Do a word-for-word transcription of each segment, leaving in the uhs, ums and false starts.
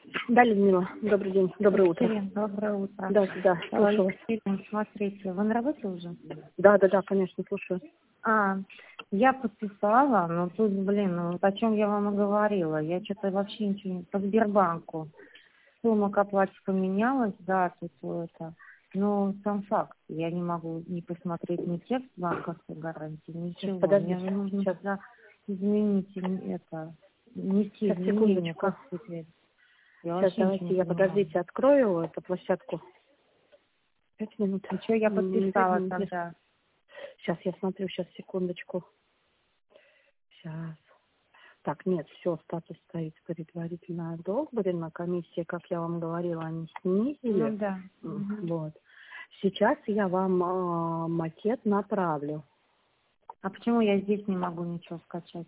Да, Людмила, добрый день, доброе утро. Екатерина, доброе утро. Да, да, слушаю вас. Екатерина, смотрите, вы на работе уже? Да, да, да, конечно, слушаю. А, я подписала, но тут, блин, ну, вот о чем я вам и говорила. Я что-то вообще ничего не... По Сбербанку. Сумма к оплате поменялась, да, тут это. Но сам факт, я не могу не посмотреть ни текст банковской гарантии, ничего. Подождите, Мне же нужно сейчас, тогда изменить это, внести сейчас, изменения, секундочку. как теперь. Я Сейчас, вообще ничего давайте не я, понимаю. подождите, открою эту площадку. Пять минут. Ничего, я М, не пять подписала минут. не- тогда. Сейчас я смотрю, сейчас, секундочку. Сейчас. Так, нет, все, статус стоит предварительно одобрено. Комиссия, как я вам говорила, они снизили. Ну да. М, Мгм. Вот. Сейчас я вам а, макет направлю. А почему я здесь не могу ничего скачать?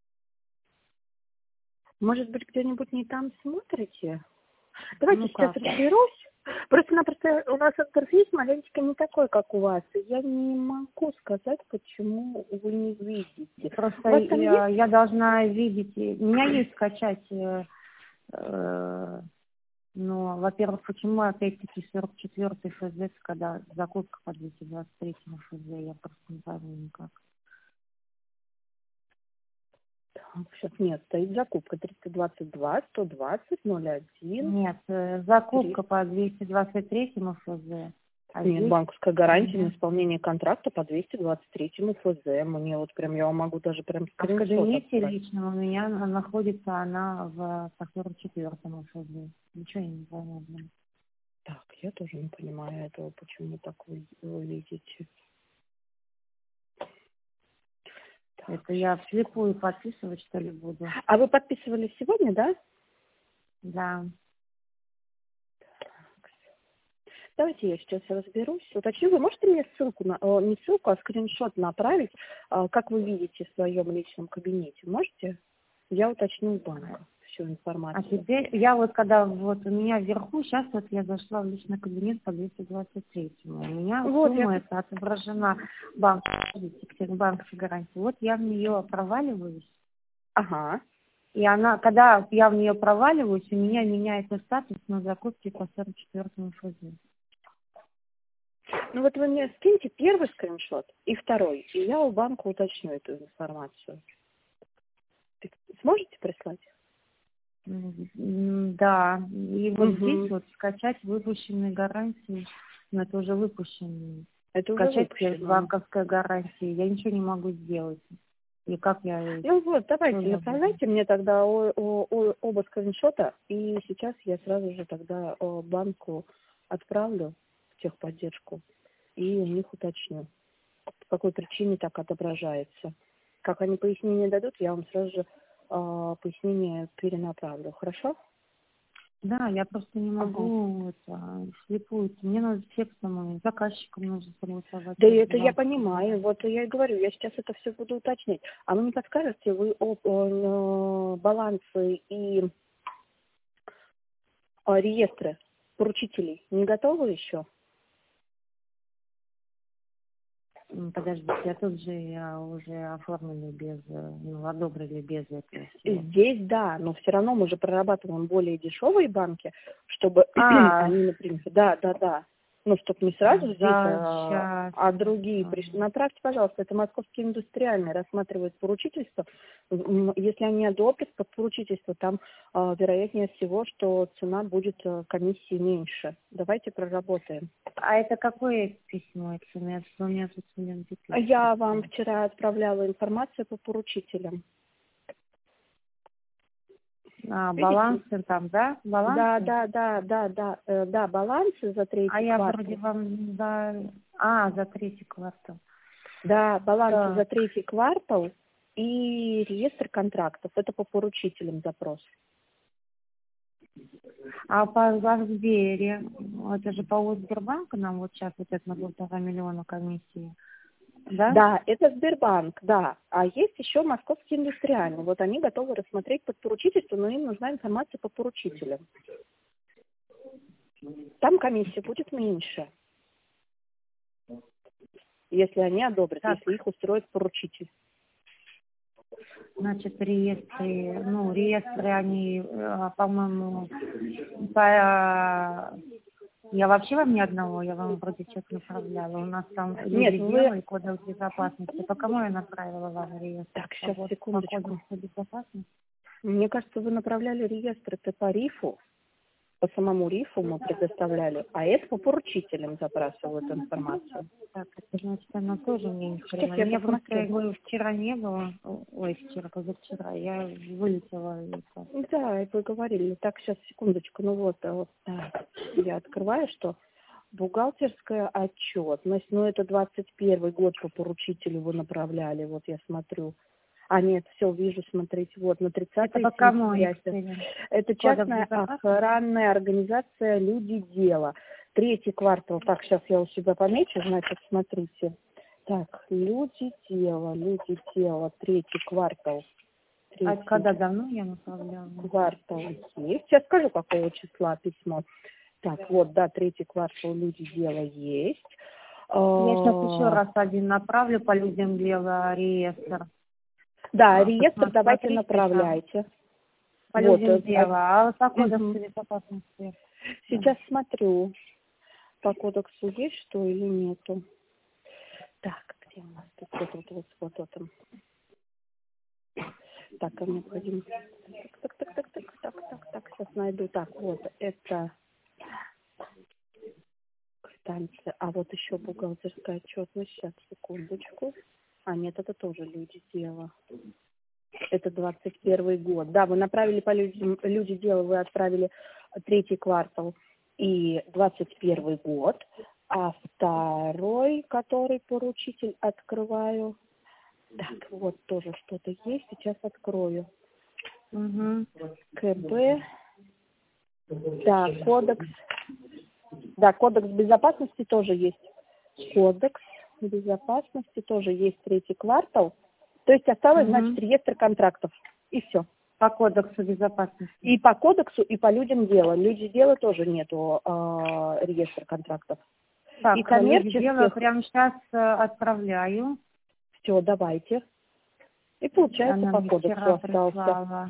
Может быть, где-нибудь не там смотрите? Давайте Ну сейчас как? разберусь. Просто-напросто у нас интерфейс маленечко не такой, как у вас. И я не могу сказать, почему вы не видите. У Просто вас там я, есть? я должна видеть, э, у меня есть скачать, э, э, но, во-первых, почему опять-таки сорок четвёртый ФЗ, когда закупка по двести двадцать третьему ФЗ, я просто не пойму никак. Сейчас нет, стоит закупка триста двадцать два, сто двадцать, ноль один, Нет, э, три. закупка по двести двадцать третьему ФЗ, а Нет, здесь банковская гарантия на мгм. исполнение контракта по двести двадцать третьему ФЗ. Мне вот прям, я вам могу даже прям А в скриншот кабинете отправить. лично у меня она находится она в по сорок четвёртому ФЗ. Ничего я не пойму, блин. Так, я тоже не понимаю этого, почему так вы, вы видите. Так, Это я вслепую подписывать, что ли, буду? а вы подписывали сегодня, да? Да. Давайте я сейчас разберусь. Уточню, вы можете мне ссылку, на, э, не ссылку, а скриншот направить, э, как вы видите в своем личном кабинете? Можете? Я уточню у банка всю А информацию. теперь я вот когда вот у меня вверху, сейчас вот я зашла в личный кабинет по двести двадцать третьему. У меня Вот, я... сумма эта отображена банк, банк гарантии. Вот я в нее проваливаюсь. Ага. И она, когда я в нее проваливаюсь, у меня меняется статус на закупке по сорок четвёртому ФЗ. Ну вот вы мне скиньте первый скриншот и второй, и я у банка уточню эту информацию. Сможете прислать? М, м, Да, и вот здесь Угу. вот скачать выпущенные гарантии, но это уже выпущенные. Это уже Скачать с выпущено. банковской гарантии, я ничего не могу сделать. И как я, Ну вот, что давайте, я буду? направляйте мне тогда о- о- о- оба скриншота, и сейчас я сразу же тогда э, банку отправлю в техподдержку и у них уточню, по какой причине так отображается. Как они пояснения дадут, я вам сразу же э, пояснение перенаправлю. Хорошо? Да, я просто не Ага. могу это, слепую. Мне надо с текстом, и заказчикам нужно согласовать. Да и С это я банковской понимаю, гарантией. вот я и говорю, я сейчас это все буду уточнять. А вы не подскажете, вы об, э, балансы и э, реестры поручителей не готовы еще? М, Подождите, я тут же я уже оформили без, э, ну, одобрили без этого всего. Здесь да, но все равно мы же прорабатываем более дешевые банки, чтобы А, они, например, да, да, да, ну, чтобы не сразу здесь, да, а, сейчас. а другие пришли. Направьте, пожалуйста, это московский индустриальный рассматривает поручительство. М, Если они одобрят под поручительство, там а, вероятнее всего, что цена будет а, комиссии меньше. Давайте проработаем. А это какое письмо? Это у меня, у меня тут миллион Я вам писем. вчера отправляла информацию по поручителям. А, Видите? балансы там, да? Да, Балансы? да, да, да, да, э, да, балансы за А третий я вроде квартал. вам за... А, за третий квартал. Да, балансы за Так. третий квартал и реестр контрактов. Это по поручителям запрос. А по Сбере, это же по Сбербанку нам вот сейчас вот это на полтора миллиона комиссии, да? Да, это Сбербанк, да. А есть еще Московский индустриальный. Вот они готовы рассмотреть под поручительство, но им нужна информация по поручителям. Там комиссия будет меньше, если они одобрят, Так, если их устроит поручитель. Значит, реестры, ну, реестры, они, э, по-моему, по... Я вообще вам ни одного, я вам вроде что-то направляла. У нас там Нет, люди вы... дела и кодекс безопасности. По кому я направила вам реестр? Так, сейчас, Вот, секундочку. по кодексу безопасности? Мне кажется, вы направляли реестр, это по рифу, по самому рифу мы предоставляли, а это по поручителям забрасывают информацию. Так, это значит, она тоже мне не Сейчас хрена. я Меня просто посмотрю. его вчера не было. Ой, вчера, позавчера. Я вылетела. Это. Да, и вы говорили. Так, сейчас, секундочку. Ну вот, а вот так, я открываю, что бухгалтерская отчетность, ну это двадцать первый год по поручителю вы направляли, вот я смотрю. А нет, все, вижу, смотрите, вот на тридцатое Это по кому? сентября. Это частная охранная организация «Люди дела». Третий квартал, так, сейчас я у себя помечу, значит, смотрите. Так, «Люди дела», «Люди дела», третий квартал. Третий. А когда давно я направляла? Квартал есть. Сейчас скажу, какого числа письмо. Так, вот, да, третий квартал «Люди дела» есть. Я сейчас еще раз один направлю по «Людям дела» реестр. Да, А, реестр давайте направляйте. По вот, «Людям дела», а по кодексу угу. безопасности? Сейчас да. смотрю, по кодексу есть что или нету. Так, где у нас тут вот, вот, вот, вот, вот там. Так, а необходимо. Так, так, так, так, так, так, так, так, сейчас найду. Так, вот, это станция. А вот еще бухгалтерская отчетность. Сейчас, секундочку. А, нет, это тоже «Люди дела». Это двадцать первый год. Да, вы направили по людям, «Люди дела», вы отправили третий квартал и двадцать первый год. А второй, который поручитель, открываю. Так, вот тоже что-то есть. Сейчас открою. Угу. КБ. Да, кодекс. Да, кодекс безопасности тоже есть. Кодекс безопасности тоже есть третий квартал. То есть осталось, угу. значит, реестр контрактов. И все. По кодексу безопасности. И по кодексу, и по «Людям дела». «Люди дела» тоже нету э, реестра контрактов. Так, и коммерческих... дела прямо сейчас э, отправляю. Все, давайте. И получается Она по кодексу остался.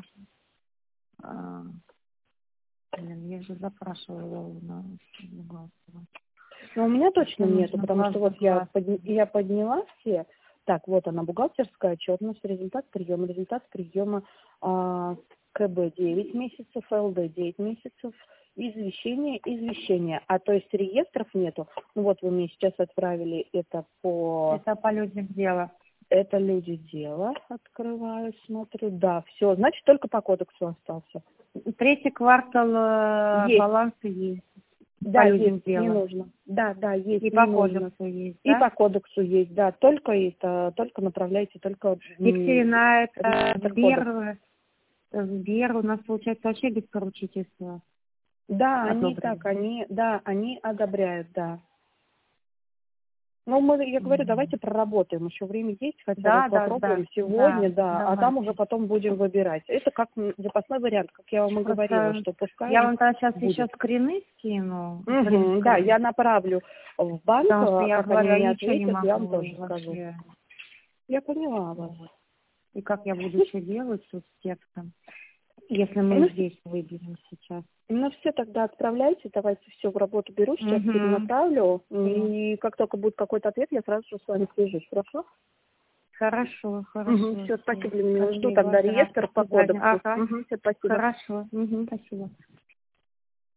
А, блин, я же запрашивала на бухгалтера. Но у меня точно нету, потому что вот я, под, я подняла все. Так, вот она, бухгалтерская отчетность, результат приема, результат приема а, КБ девять месяцев, ЛД девять месяцев, извещение, извещение. А то есть реестров нету. Ну вот вы мне сейчас отправили это по... Это по «Людям дела». Это «Люди дела». Открываю, смотрю. Да, все. Значит, только по кодексу остался. Третий квартал есть. Балансы есть. Да, есть, не нужно. Да, да, есть. И по кодексу есть, да? И по кодексу есть, да. Только это, только направляйте, только... Екатерина, это Сбер, Сбер у нас получается вообще без поручительства. Да, они так, они, да, они одобряют, да. Ну, мы, я говорю, давайте проработаем, еще время есть, хотя да, бы да, попробуем да, сегодня, да, да, давайте. А там уже потом будем выбирать. Это как запасной вариант, как я вам и говорила, что пускай. Я вам тогда сейчас будет. Еще скрины скину. Угу, скрины. Да, я направлю в банк, потому что я как говорю, они мне ответят, не могу, я вам тоже вообще. скажу. Я поняла вас. И как я буду что делать тут с текстом, если мы ну, здесь выберем сейчас. Ну все, тогда отправляйте, давайте все в работу беру, сейчас угу. перенаправлю, угу. и как только будет какой-то ответ, я сразу же с вами свяжусь, хорошо? Хорошо, хорошо. Угу, все, спасибо, Лена, жду тогда реестр по кодексу. Ага. Угу, все, спасибо. Хорошо, угу, спасибо.